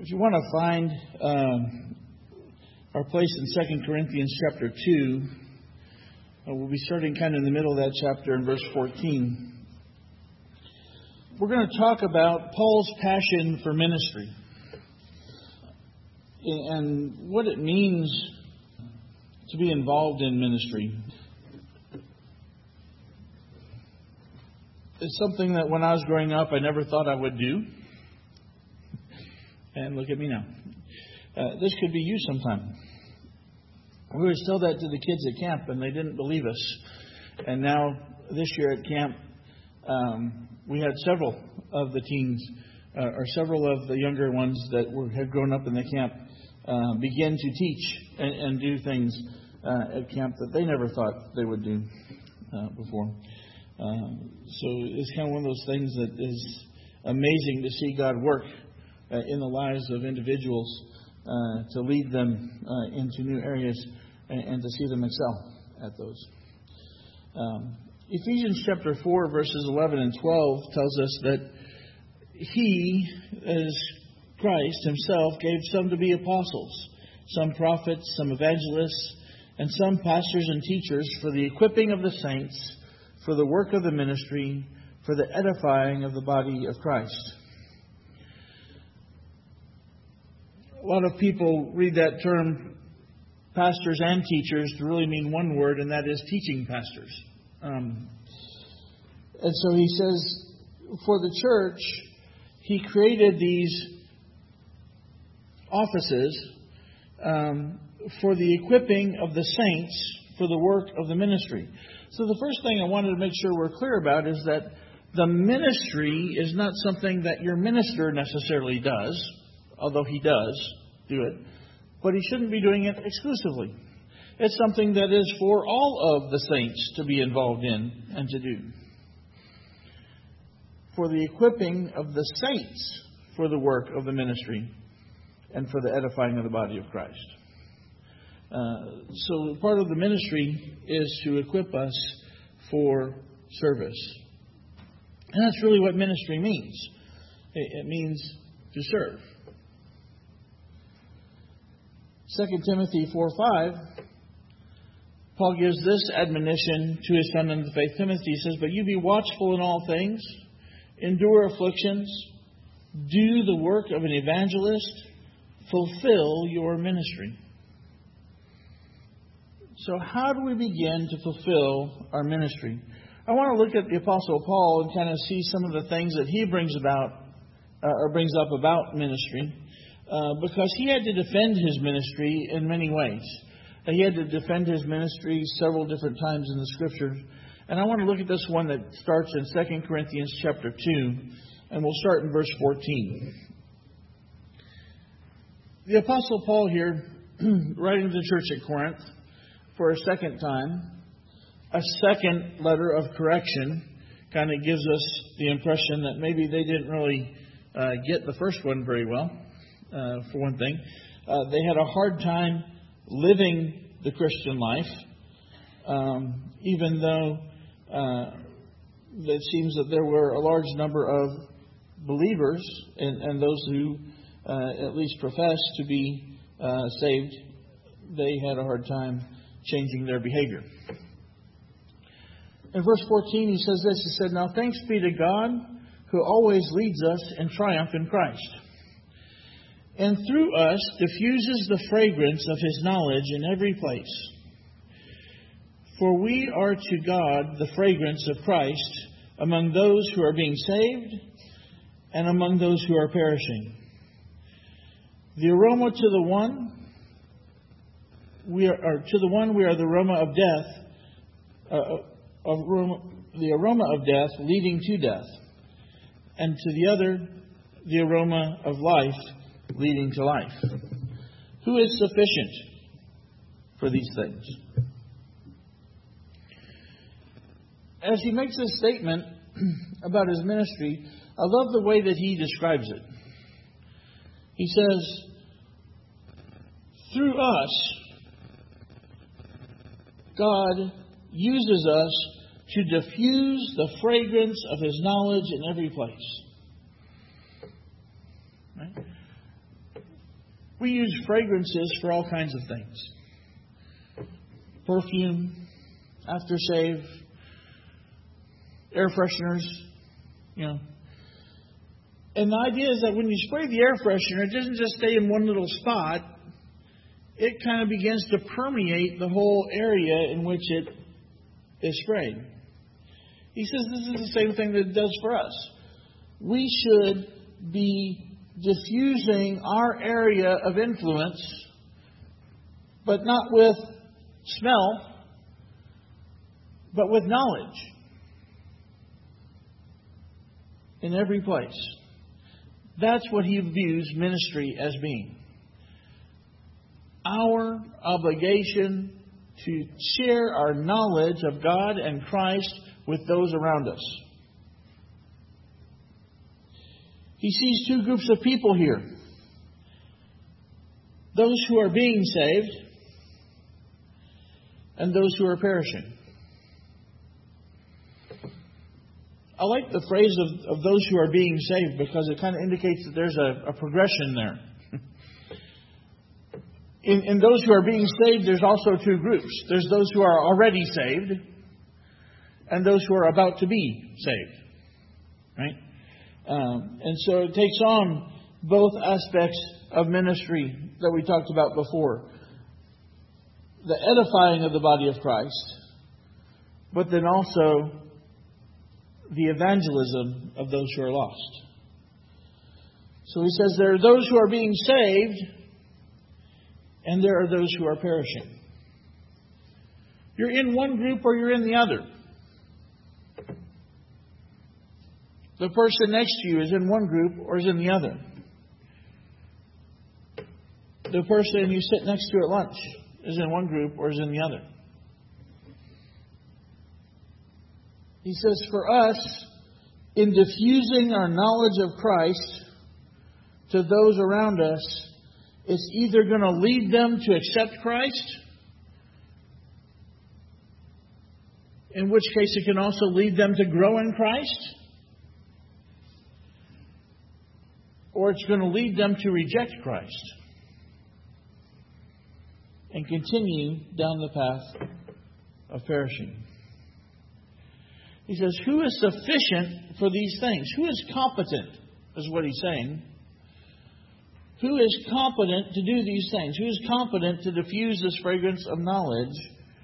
If you want to find our place in 2 Corinthians chapter 2, we'll be starting kind of in the middle of that chapter in verse 14. We're going to talk about Paul's passion for ministry and what it means to be involved in ministry. It's something that when I was growing up, I never thought I would do. And look at me now. This could be you sometime. We always tell that to the kids at camp, and they didn't believe us. And now, this year at camp, we had several of the teens, or several of the younger ones that had grown up in the camp, begin to teach and do things at camp that they never thought they would do before. So it's kind of one of those things that is amazing to see God work in the lives of individuals, to lead them into new areas and to see them excel at those. Ephesians chapter 4 verses 11 and 12 tells us that He, as Christ Himself, gave some to be apostles, some prophets, some evangelists, and some pastors and teachers for the equipping of the saints, for the work of the ministry, for the edifying of the body of Christ. A lot of people read that term, pastors and teachers, to really mean one word, and that is teaching pastors. And so he says, for the church, he created these offices for the equipping of the saints for the work of the ministry. So the first thing I wanted to make sure we're clear about is that the ministry is not something that your minister necessarily does, although he does do it, but he shouldn't be doing it exclusively. It's something that is for all of the saints to be involved in and to do. For the equipping of the saints for the work of the ministry and for the edifying of the body of Christ. So part of the ministry is to equip us for service. And that's really what ministry means. It means to serve. 2 Timothy 4:5, Paul gives this admonition to his son in the faith, Timothy. He says, but you be watchful in all things, endure afflictions, do the work of an evangelist, fulfill your ministry. So how do we begin to fulfill our ministry? I want to look at the Apostle Paul and kind of see some of the things that he brings up about ministry. Because he had to defend his ministry in many ways. He had to defend his ministry several different times in the Scriptures. And I want to look at this one that starts in 2 Corinthians chapter 2. And we'll start in verse 14. The Apostle Paul here, writing to the church at Corinth for a second time, a second letter of correction, kind of gives us the impression that maybe they didn't really get the first one very well. For one thing, they had a hard time living the Christian life, even though it seems that there were a large number of believers and those who at least professed to be saved. They had a hard time changing their behavior. In verse 14, he says this. He said, now thanks be to God who always leads us in triumph in Christ, and through us diffuses the fragrance of His knowledge in every place. For we are to God the fragrance of Christ among those who are being saved and among those who are perishing. The aroma to the one we are the aroma of death, the aroma of death leading to death, and to the other the aroma of life leading to life. Who is sufficient for these things? As he makes this statement about his ministry, I love the way that he describes it. He says, through us, God uses us to diffuse the fragrance of His knowledge in every place. Right? We use fragrances for all kinds of things. Perfume, aftershave, air fresheners, And the idea is that when you spray the air freshener, it doesn't just stay in one little spot. It kind of begins to permeate the whole area in which it is sprayed. He says this is the same thing that it does for us. We should be diffusing our area of influence, but not with smell, but with knowledge in every place. That's what he views ministry as being. Our obligation to share our knowledge of God and Christ with those around us. He sees two groups of people here. Those who are being saved and those who are perishing. I like the phrase of those who are being saved because it kind of indicates that there's a progression there. In those who are being saved, there's also two groups. There's those who are already saved and those who are about to be saved. Right? And so it takes on both aspects of ministry that we talked about before. The edifying of the body of Christ, but then also the evangelism of those who are lost. So he says there are those who are being saved and there are those who are perishing. You're in one group or you're in the other. The person next to you is in one group or is in the other. The person you sit next to at lunch is in one group or is in the other. He says for us, in diffusing our knowledge of Christ to those around us, it's either going to lead them to accept Christ, in which case it can also lead them to grow in Christ, or it's going to lead them to reject Christ and continue down the path of perishing. He says, who is sufficient for these things? Who is competent, is what he's saying. Who is competent to do these things? Who is competent to diffuse this fragrance of knowledge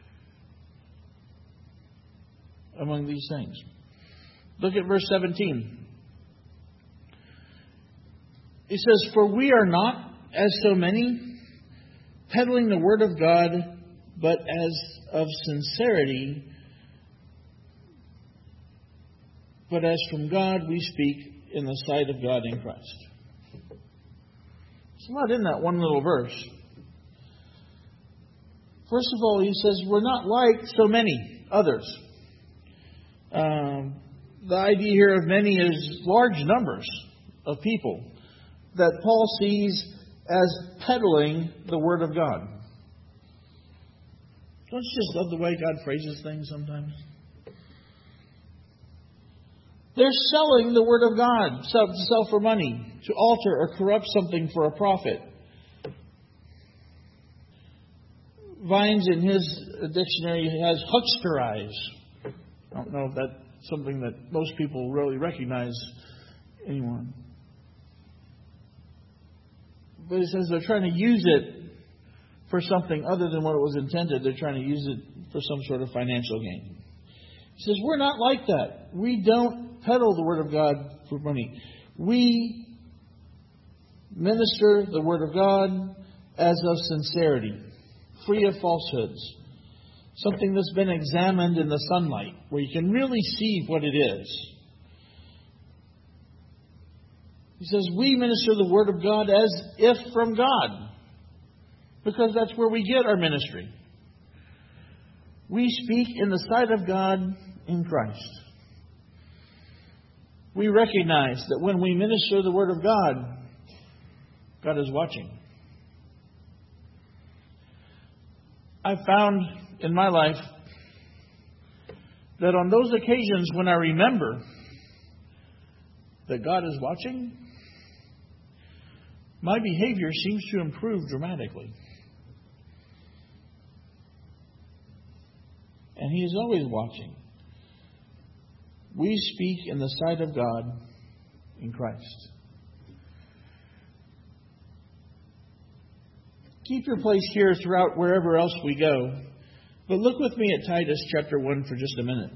among these things? Look at verse 17. He says, for we are not, as so many, peddling the word of God, but as of sincerity, but as from God we speak in the sight of God in Christ. There's a lot in that one little verse. First of all, he says, we're not like so many others. The idea here of many is large numbers of people that Paul sees as peddling the Word of God. Don't you just love the way God phrases things sometimes? They're selling the Word of God, to sell for money, to alter or corrupt something for a profit. Vines in his dictionary has hucksterize. I don't know if that's something that most people really recognize anymore. But it says they're trying to use it for something other than what it was intended. They're trying to use it for some sort of financial gain. He says, we're not like that. We don't peddle the Word of God for money. We minister the Word of God as of sincerity, free of falsehoods. Something that's been examined in the sunlight, where you can really see what it is. He says, we minister the Word of God as if from God, because that's where we get our ministry. We speak in the sight of God in Christ. We recognize that when we minister the Word of God, God is watching. I've found in my life that on those occasions when I remember that God is watching, my behavior seems to improve dramatically. And He is always watching. We speak in the sight of God in Christ. Keep your place here throughout wherever else we go. But look with me at Titus chapter 1 for just a minute.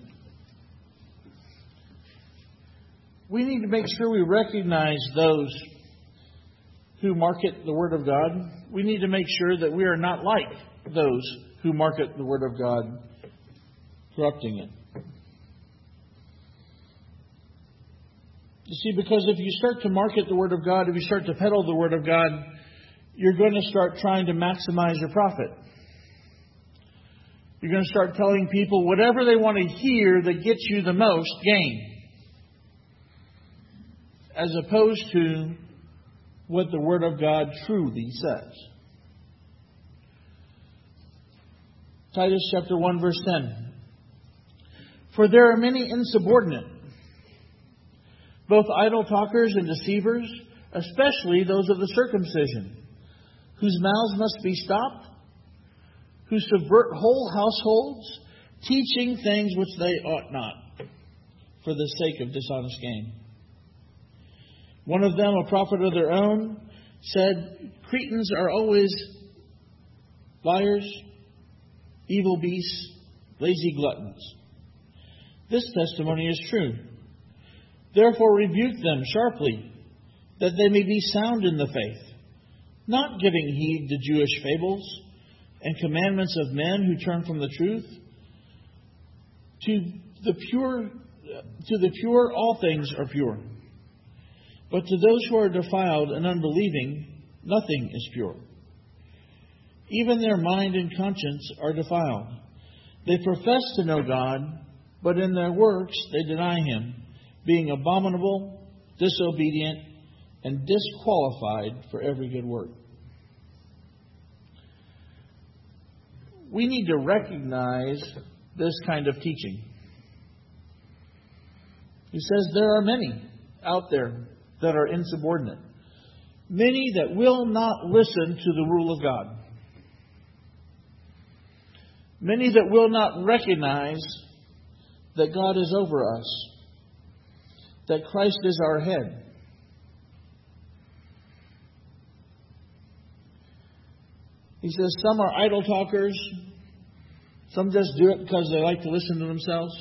We need to make sure we recognize those who market the Word of God. We need to make sure that we are not like those who market the Word of God, corrupting it. You see, because if you start to market the Word of God, if you start to peddle the Word of God, you're going to start trying to maximize your profit. You're going to start telling people whatever they want to hear that gets you the most gain, as opposed to what the Word of God truly says. Titus chapter 1 verse 10. For there are many insubordinate, both idle talkers and deceivers, especially those of the circumcision, whose mouths must be stopped, who subvert whole households, teaching things which they ought not, for the sake of dishonest gain. One of them, a prophet of their own, said, Cretans are always liars, evil beasts, lazy gluttons. This testimony is true. Therefore rebuke them sharply, that they may be sound in the faith, not giving heed to Jewish fables and commandments of men who turn from the truth. To the pure all things are pure. But to those who are defiled and unbelieving, nothing is pure. Even their mind and conscience are defiled. They profess to know God, but in their works they deny Him, being abominable, disobedient, and disqualified for every good work. We need to recognize this kind of teaching. He says there are many out there that are insubordinate. Many that will not listen to the rule of God. Many that will not recognize that God is over us, that Christ is our head. He says some are idle talkers. Some just do it because they like to listen to themselves.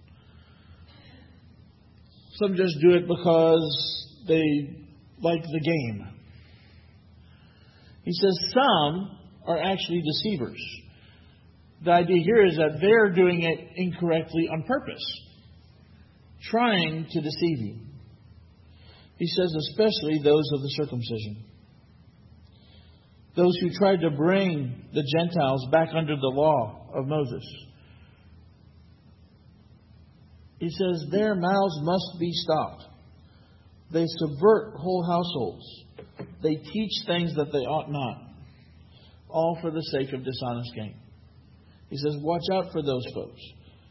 Some just do it because they like the game. He says some are actually deceivers. The idea here is that they're doing it incorrectly on purpose, trying to deceive you. He says especially those of the circumcision. Those who tried to bring the Gentiles back under the law of Moses. He says their mouths must be stopped. They subvert whole households. They teach things that they ought not, all for the sake of dishonest gain. He says, watch out for those folks.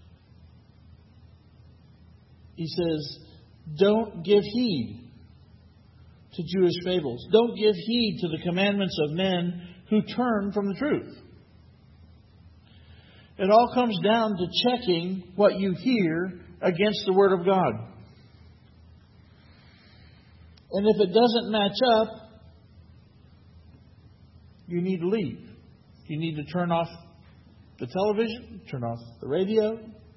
He says, don't give heed to Jewish fables. Don't give heed to the commandments of men who turn from the truth. It all comes down to checking what you hear against the Word of God. And if it doesn't match up, you need to leave. You need to turn off the television, turn off the radio,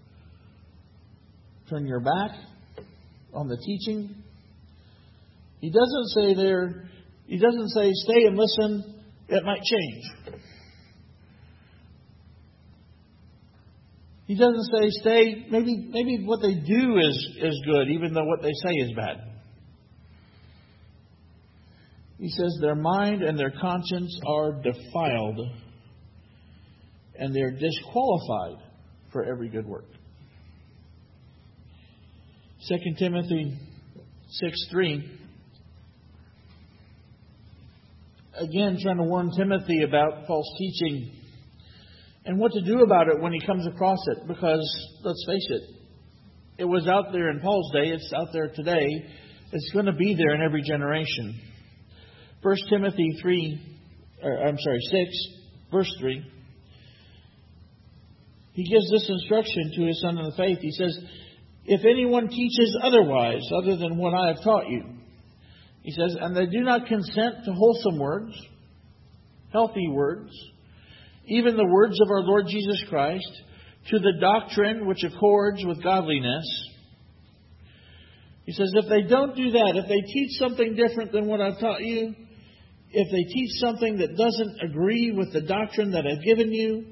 turn your back on the teaching. He doesn't say stay and listen, it might change. He doesn't say stay, maybe what they do is good, even though what they say is bad. He says their mind and their conscience are defiled, and they're disqualified for every good work. 2 Timothy 6:3. Again, trying to warn Timothy about false teaching and what to do about it when he comes across it. Because, let's face it, it was out there in Paul's day. It's out there today. It's going to be there in every generation. 1 Timothy 6, verse 3. He gives this instruction to his son in the faith. He says, if anyone teaches otherwise, other than what I have taught you, he says, and they do not consent to wholesome words, healthy words, even the words of our Lord Jesus Christ, to the doctrine which accords with godliness. He says, if they don't do that, if they teach something different than what I've taught you, if they teach something that doesn't agree with the doctrine that I've given you,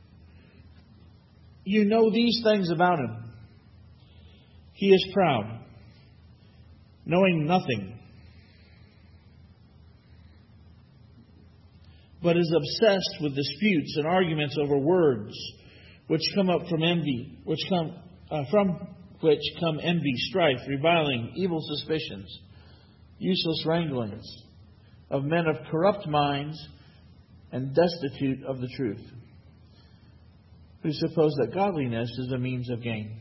you know these things about him. He is proud, knowing nothing, but is obsessed with disputes and arguments over words, which come up from envy, from which come envy, strife, reviling, evil suspicions, useless wranglings of men of corrupt minds and destitute of the truth, who suppose that godliness is a means of gain.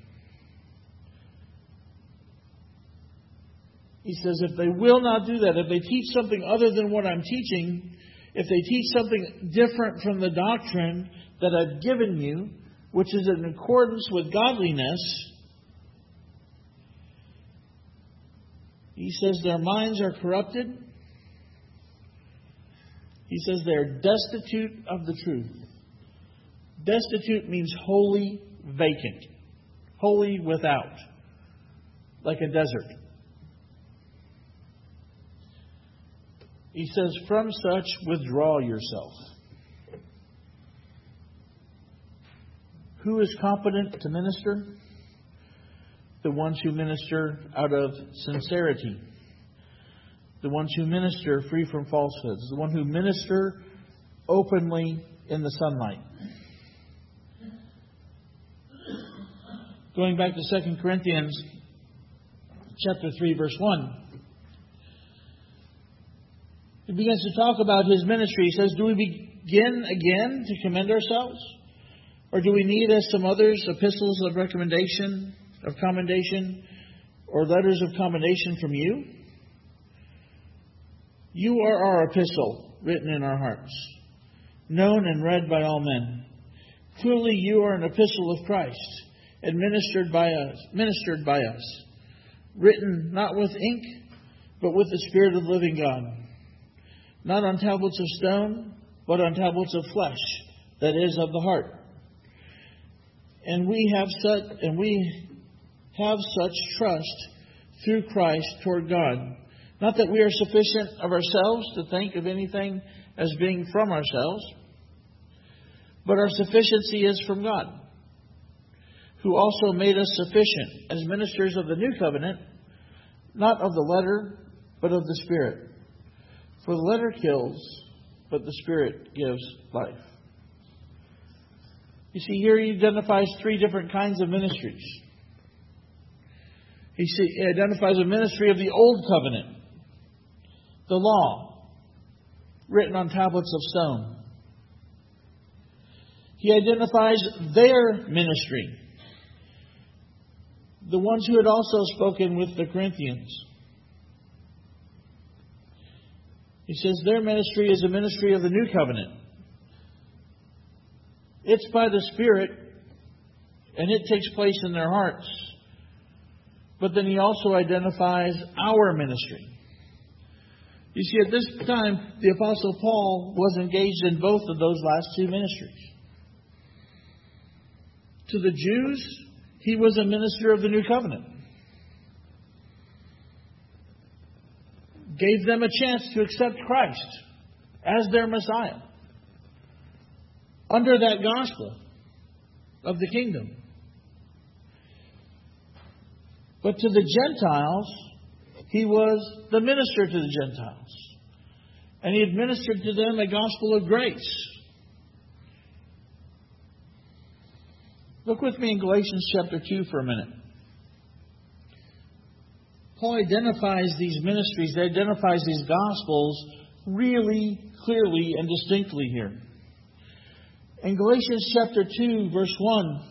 He says, if they will not do that, if they teach something other than what I'm teaching, if they teach something different from the doctrine that I've given you, which is in accordance with godliness, he says their minds are corrupted. He says they're destitute of the truth. Destitute means wholly vacant, wholly without, like a desert. He says, from such withdraw yourself. Who is competent to minister? The ones who minister out of sincerity. The ones who minister free from falsehoods. The ones who minister openly in the sunlight. Going back to 2 Corinthians chapter 3, verse 1. He begins to talk about his ministry. He says, do we begin again to commend ourselves? Or do we need, as some others, epistles of recommendation, of commendation, or letters of commendation from you? You are our epistle, written in our hearts, known and read by all men. Truly you are an epistle of Christ, administered by us, written not with ink, but with the Spirit of the living God. Not on tablets of stone, but on tablets of flesh, that is, of the heart. And we have such trust through Christ toward God. Not that we are sufficient of ourselves to think of anything as being from ourselves, but our sufficiency is from God, who also made us sufficient as ministers of the new covenant, not of the letter, but of the Spirit. For the letter kills, but the Spirit gives life. You see, here he identifies three different kinds of ministries. He identifies a ministry of the old covenant, the law, written on tablets of stone. He identifies their ministry, the ones who had also spoken with the Corinthians. He says their ministry is a ministry of the new covenant. It's by the Spirit, and it takes place in their hearts. But then he also identifies our ministry. You see, at this time, the Apostle Paul was engaged in both of those last two ministries. To the Jews, he was a minister of the new covenant. Gave them a chance to accept Christ as their Messiah under that gospel of the kingdom. But to the Gentiles, he was the minister to the Gentiles. And he administered to them a gospel of grace. Look with me in Galatians chapter 2 for a minute. Paul identifies these ministries, he identifies these gospels really clearly and distinctly here. In Galatians chapter 2, verse 1,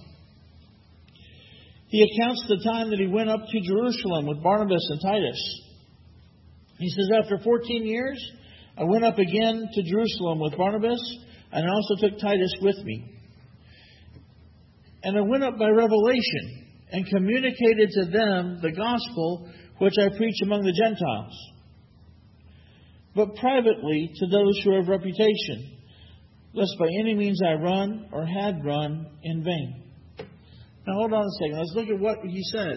he accounts the time that he went up to Jerusalem with Barnabas and Titus. He says, after 14 years, I went up again to Jerusalem with Barnabas, and I also took Titus with me. And I went up by revelation and communicated to them the gospel which I preach among the Gentiles, but privately to those who have reputation, lest by any means I run or had run in vain. Now hold on a second. Let's look at what he says.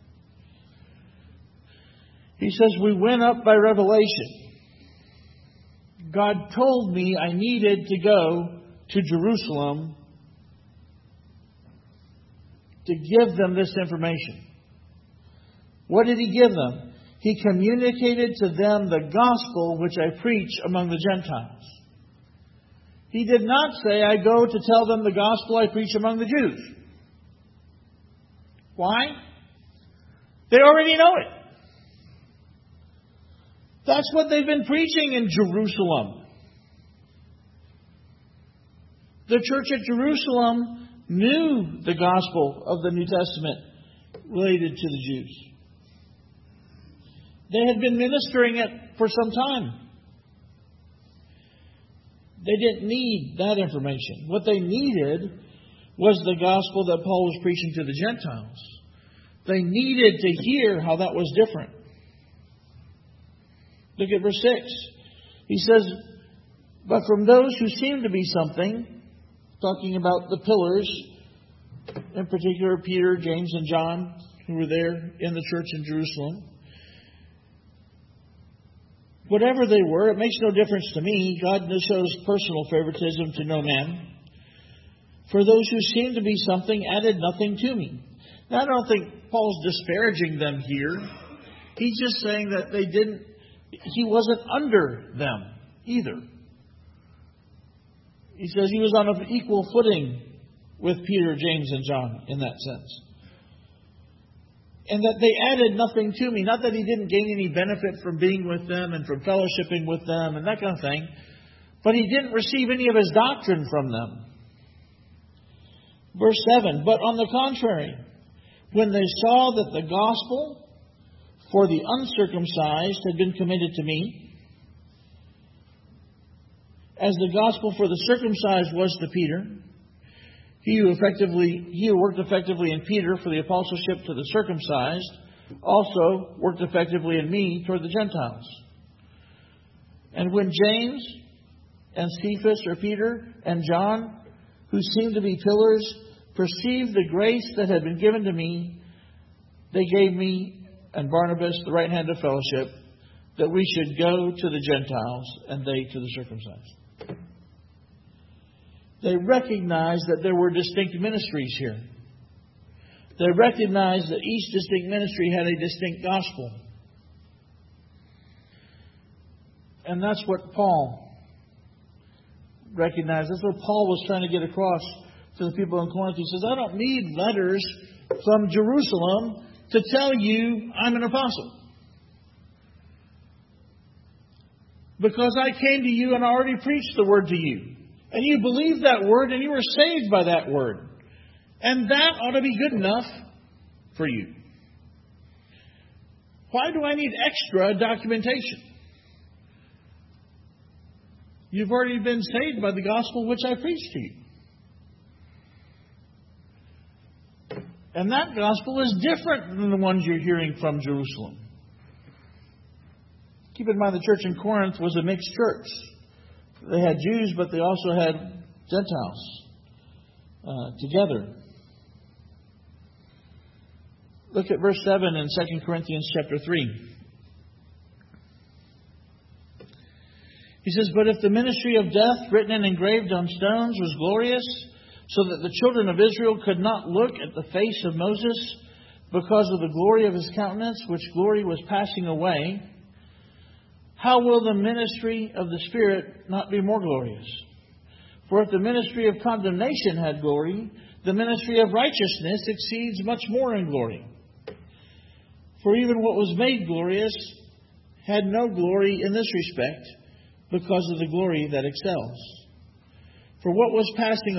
He says, we went up by revelation. God told me I needed to go to Jerusalem to give them this information. What did He give them? He communicated to them the gospel which I preach among the Gentiles. He did not say, I go to tell them the gospel I preach among the Jews. Why? They already know it. That's what they've been preaching in Jerusalem. The church at Jerusalem knew the gospel of the New Testament related to the Jews. They had been ministering it for some time. They didn't need that information. What they needed was the gospel that Paul was preaching to the Gentiles. They needed to hear how that was different. Look at verse 6. He says, but from those who seem to be something, talking about the pillars, in particular Peter, James, and John, who were there in the church in Jerusalem. Whatever they were, it makes no difference to me. God shows personal favoritism to no man. For those who seem to be something added nothing to me. Now, I don't think Paul's disparaging them here. He's just saying that he wasn't under them either. He says he was on an equal footing with Peter, James, and John in that sense. And that they added nothing to me. Not that he didn't gain any benefit from being with them and from fellowshipping with them and that kind of thing. But he didn't receive any of his doctrine from them. Verse 7, but on the contrary, when they saw that the gospel for the uncircumcised had been committed to me, as the gospel for the circumcised was to Peter, he who worked effectively in Peter for the apostleship to the circumcised also worked effectively in me toward the Gentiles. And when James and Cephas or Peter and John, who seemed to be pillars, perceived the grace that had been given to me, they gave me and Barnabas the right hand of fellowship, that we should go to the Gentiles and they to the circumcised. They recognized that there were distinct ministries here. They recognized that each distinct ministry had a distinct gospel. And that's what Paul recognized. That's what Paul was trying to get across to the people in Corinth. He says, I don't need letters from Jerusalem to tell you I'm an apostle. Because I came to you and already preached the word to you. And you believed that word and you were saved by that word. And that ought to be good enough for you. Why do I need extra documentation? You've already been saved by the gospel which I preached to you. And that gospel is different than the ones you're hearing from Jerusalem. Keep in mind the church in Corinth was a mixed church. They had Jews, but they also had Gentiles together. Look at verse 7 in 2 Corinthians chapter 3. He says, but if the ministry of death written and engraved on stones was glorious, so that the children of Israel could not look at the face of Moses because of the glory of his countenance, which glory was passing away, how will the ministry of the Spirit not be more glorious? For if the ministry of condemnation had glory, the ministry of righteousness exceeds much more in glory. For even what was made glorious had no glory in this respect, because of the glory that excels. For if what was passing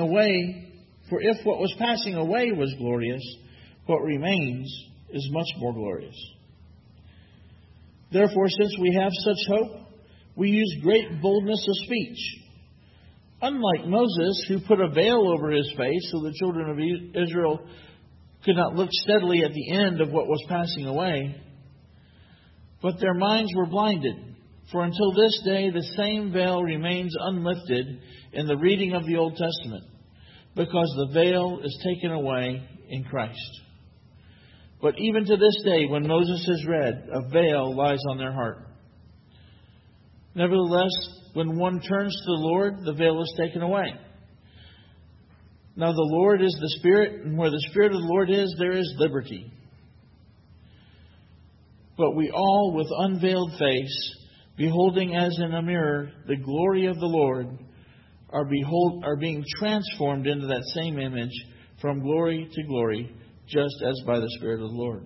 away was glorious, what remains is much more glorious. Therefore, since we have such hope, we use great boldness of speech. Unlike Moses, who put a veil over his face so the children of Israel could not look steadily at the end of what was passing away, but their minds were blinded. For until this day, the same veil remains unlifted in the reading of the Old Testament, because the veil is taken away in Christ. But even to this day, when Moses is read, a veil lies on their heart. Nevertheless, when one turns to the Lord, the veil is taken away. Now the Lord is the Spirit, and where the Spirit of the Lord is, there is liberty. But we all, with unveiled face, beholding as in a mirror the glory of the Lord, are being transformed into that same image from glory to glory, just as by the Spirit of the Lord.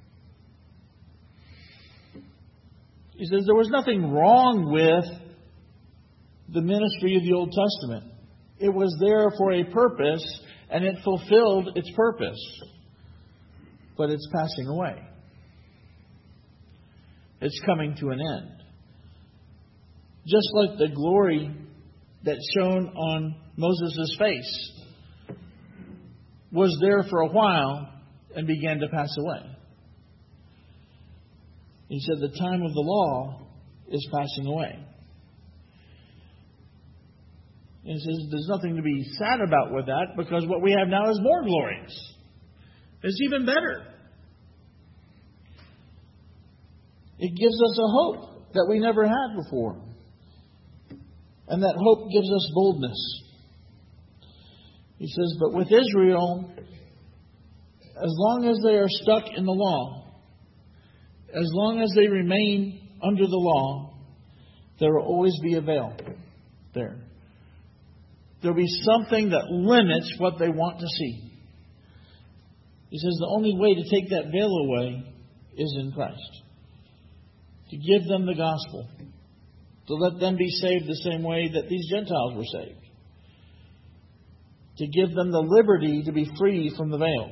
He says there was nothing wrong with the ministry of the Old Testament. It was there for a purpose, and it fulfilled its purpose. But it's passing away. It's coming to an end. Just like the glory that shone on Moses' face was there for a while and began to pass away. He said the time of the law is passing away. And he says there's nothing to be sad about with that, because what we have now is more glorious. It's even better. It gives us a hope that we never had before. And that hope gives us boldness. He says, but with Israel, as long as they are stuck in the law, as long as they remain under the law, there will always be a veil there. There will be something that limits what they want to see. He says the only way to take that veil away is in Christ. To give them the gospel. To let them be saved the same way that these Gentiles were saved. To give them the liberty to be free from the veil.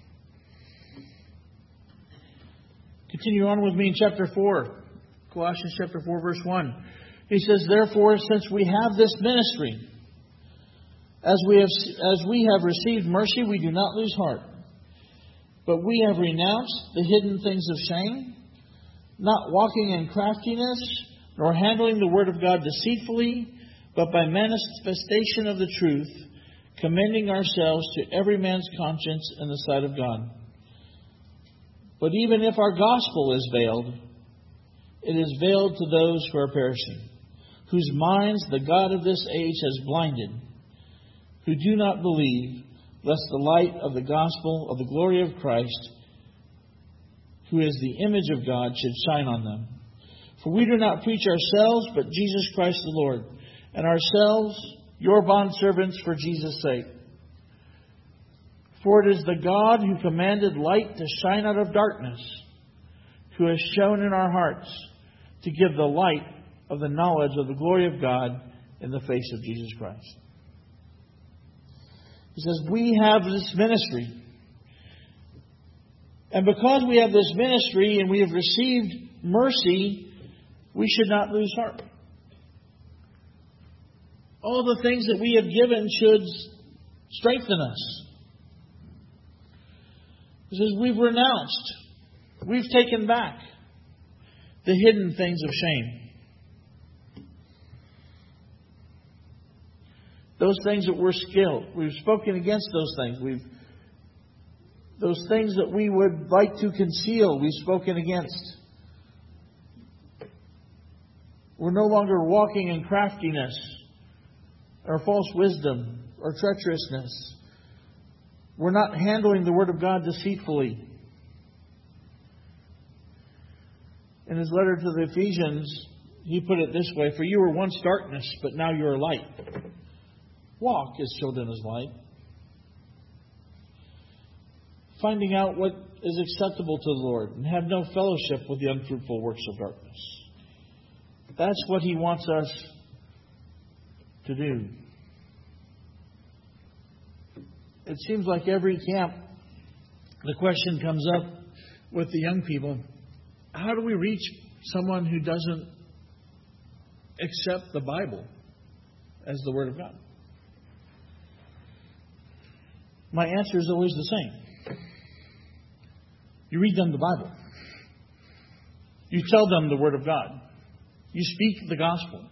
Continue on with me in chapter 4. Colossians chapter 4, verse 1. He says, therefore, since we have this ministry, as we have received mercy, we do not lose heart. But we have renounced the hidden things of shame, not walking in craftiness, nor handling the word of God deceitfully, but by manifestation of the truth, commending ourselves to every man's conscience in the sight of God. But even if our gospel is veiled, it is veiled to those who are perishing, whose minds the God of this age has blinded, who do not believe, lest the light of the gospel of the glory of Christ, who is the image of God, should shine on them. For we do not preach ourselves, but Jesus Christ the Lord, and ourselves your bondservants for Jesus' sake. For it is the God who commanded light to shine out of darkness, who has shown in our hearts to give the light of the knowledge of the glory of God in the face of Jesus Christ. He says, we have this ministry. And because we have this ministry and we have received mercy, we should not lose heart. All the things that we have given should strengthen us. He says, we've renounced. We've taken back the hidden things of shame. Those things that we're skilled. We've spoken against those things. Those things that we would like to conceal, we've spoken against. We're no longer walking in craftiness or false wisdom or treacherousness. We're not handling the Word of God deceitfully. In his letter to the Ephesians, he put it this way, for you were once darkness, but now you are light. Walk as children of light. Finding out what is acceptable to the Lord and have no fellowship with the unfruitful works of darkness. That's what he wants us to do. It seems like every camp, the question comes up with the young people, how do we reach someone who doesn't accept the Bible as the Word of God? My answer is always the same. You read them the Bible. You tell them the Word of God. You speak the gospel.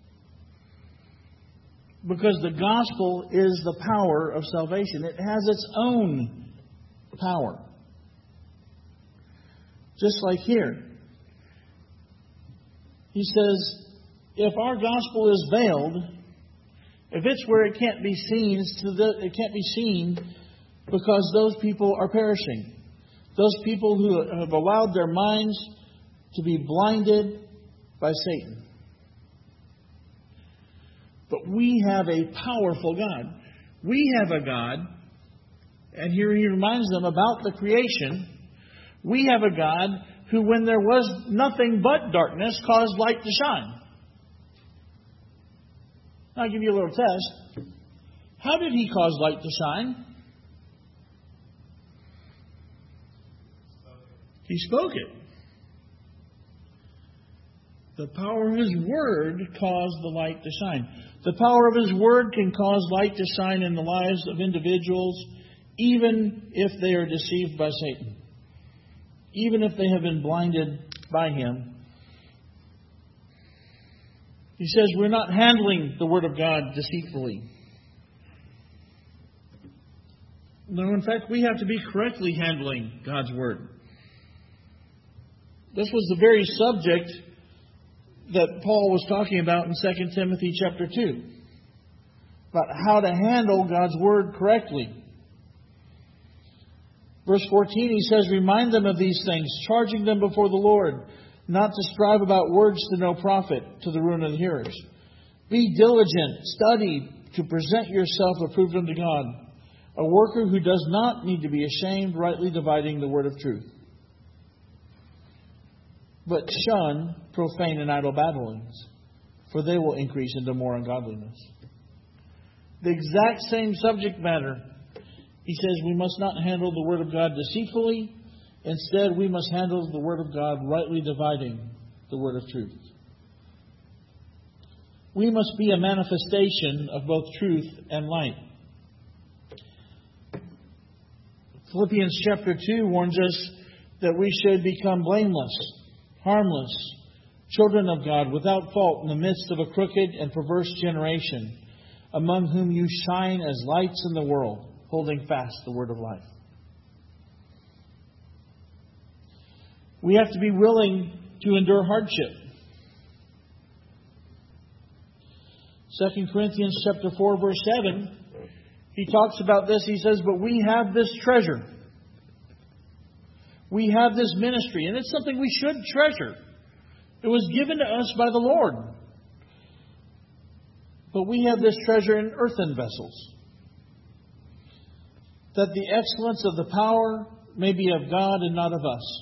Because the gospel is the power of salvation. It has its own power. Just like here. He says, if our gospel is veiled, if it's where it can't be seen, it can't be seen because those people are perishing. Those people who have allowed their minds to be blinded by Satan. But we have a powerful God. We have a God, and here he reminds them about the creation. We have a God who, when there was nothing but darkness, caused light to shine. I'll give you a little test. How did he cause light to shine? He spoke it. The power of His Word caused the light to shine. The power of His Word can cause light to shine in the lives of individuals, even if they are deceived by Satan. Even if they have been blinded by him. He says we're not handling the Word of God deceitfully. No, in fact, we have to be correctly handling God's Word. This was the very subject that Paul was talking about in 2 Timothy chapter 2. About how to handle God's Word correctly. Verse 14, he says, remind them of these things, charging them before the Lord, not to strive about words to no profit, to the ruin of the hearers. Be diligent, study to present yourself approved unto God, a worker who does not need to be ashamed, rightly dividing the word of truth. But shun profane and idle babblings, for they will increase into more ungodliness. The exact same subject matter. He says we must not handle the Word of God deceitfully. Instead, we must handle the Word of God rightly dividing the Word of truth. We must be a manifestation of both truth and light. Philippians chapter 2 warns us that we should become blameless, harmless, children of God, without fault in the midst of a crooked and perverse generation, among whom you shine as lights in the world, holding fast the word of life. We have to be willing to endure hardship. 2 Corinthians chapter 4, verse 7, he talks about this. He says, but we have this treasure. We have this ministry, and it's something we should treasure. It was given to us by the Lord. But we have this treasure in earthen vessels, that the excellence of the power may be of God and not of us.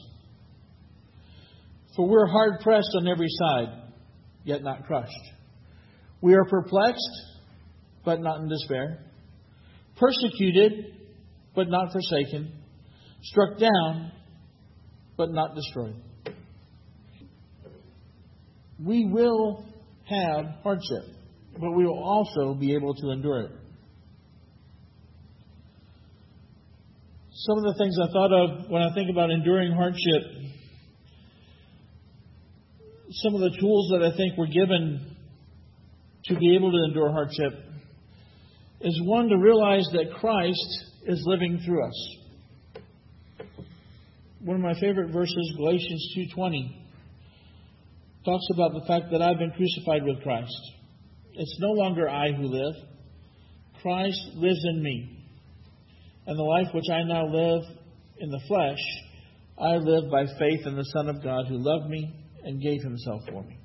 For we're hard pressed on every side, yet not crushed. We are perplexed, but not in despair. Persecuted, but not forsaken. Struck down, but not destroyed. We will have hardship, but we will also be able to endure it. Some of the things I thought of when I think about enduring hardship, some of the tools that I think we're given to be able to endure hardship is one, to realize that Christ is living through us. One of my favorite verses, Galatians 2:20, talks about the fact that I've been crucified with Christ. It's no longer I who live. Christ lives in me. And the life which I now live in the flesh, I live by faith in the Son of God who loved me and gave himself for me.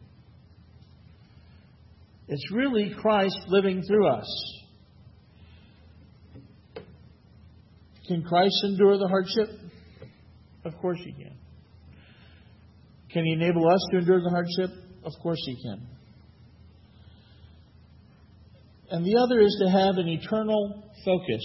It's really Christ living through us. Can Christ endure the hardship? Of course He can. Can He enable us to endure the hardship? Of course He can. And the other is to have an eternal focus.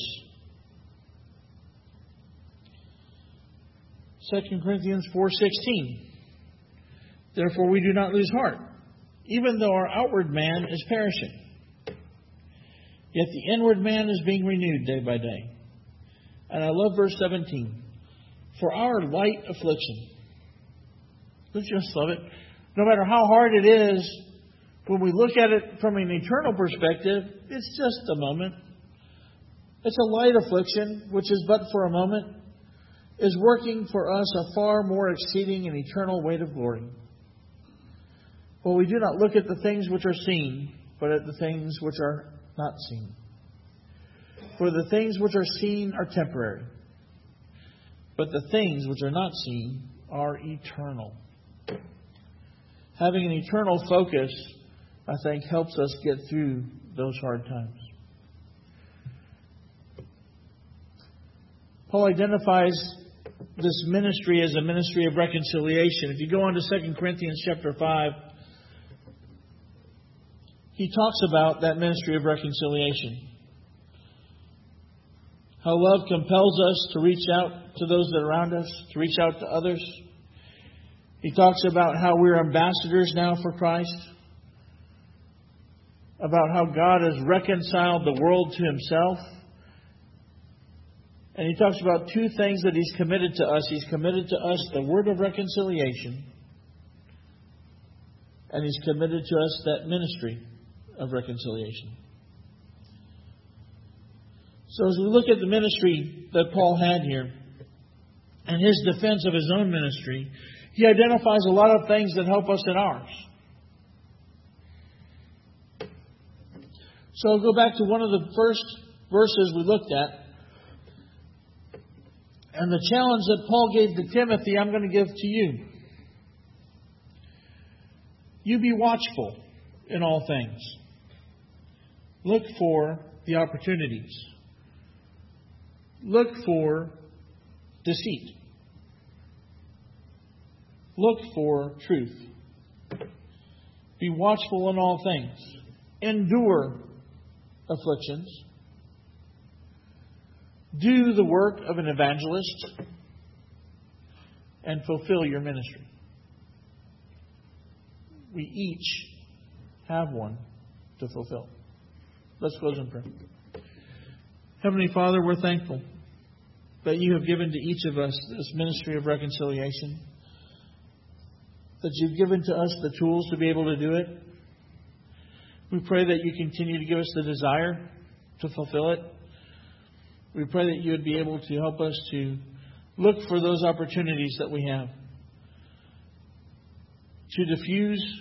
2 Corinthians 4:16. Therefore we do not lose heart. even though our outward man is perishing. Yet the inward man is being renewed day by day. And I love verse 17. For our light affliction. Don't you just love it? No matter how hard it is, when we look at it from an eternal perspective, it's just a moment. It's a light affliction, which is but for a moment, is working for us a far more exceeding and eternal weight of glory. For we do not look at the things which are seen, but at the things which are not seen. For the things which are seen are temporary, but the things which are not seen are eternal. Having an eternal focus, I think, helps us get through those hard times. Paul identifies this ministry as a ministry of reconciliation. If you go on to 2 Corinthians chapter 5, he talks about that ministry of reconciliation. How love compels us to reach out to those that are around us, to reach out to others. He talks about how we're ambassadors now for Christ. About how God has reconciled the world to Himself. And he talks about two things that He's committed to us. He's committed to us the word of reconciliation. And He's committed to us that ministry of reconciliation. So as we look at the ministry that Paul had here, and his defense of his own ministry, he identifies a lot of things that help us in ours. So I'll go back to one of the first verses we looked at. And the challenge that Paul gave to Timothy, I'm going to give to you. You be watchful in all things. Look for the opportunities. Look for deceit. Look for truth. Be watchful in all things. Endure afflictions. Do the work of an evangelist. And fulfill your ministry. We each have one to fulfill. Let's close in prayer. Heavenly Father, we're thankful that You have given to each of us this ministry of reconciliation. That You've given to us the tools to be able to do it. We pray that You continue to give us the desire to fulfill it. We pray that You would be able to help us to look for those opportunities that we have to diffuse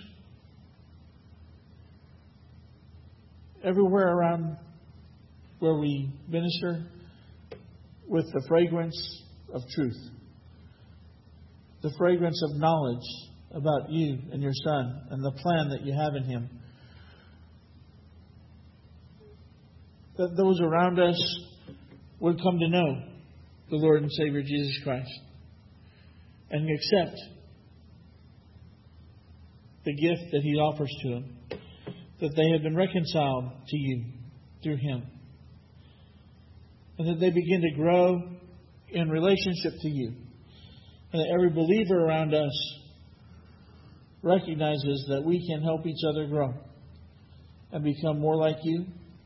everywhere around where we minister with the fragrance of truth, the fragrance of knowledge about You and Your Son and the plan that You have in Him. That those around us would come to know the Lord and Savior Jesus Christ and accept the gift that He offers to them, that they have been reconciled to You through Him, and that they begin to grow in relationship to You, and that every believer around us recognizes that we can help each other grow and become more like You.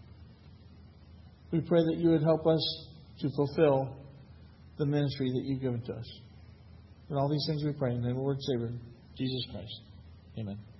We pray that You would help us to fulfill the ministry that You've given to us. And all these things we pray in the name of the Lord and Savior, Jesus Christ. Amen.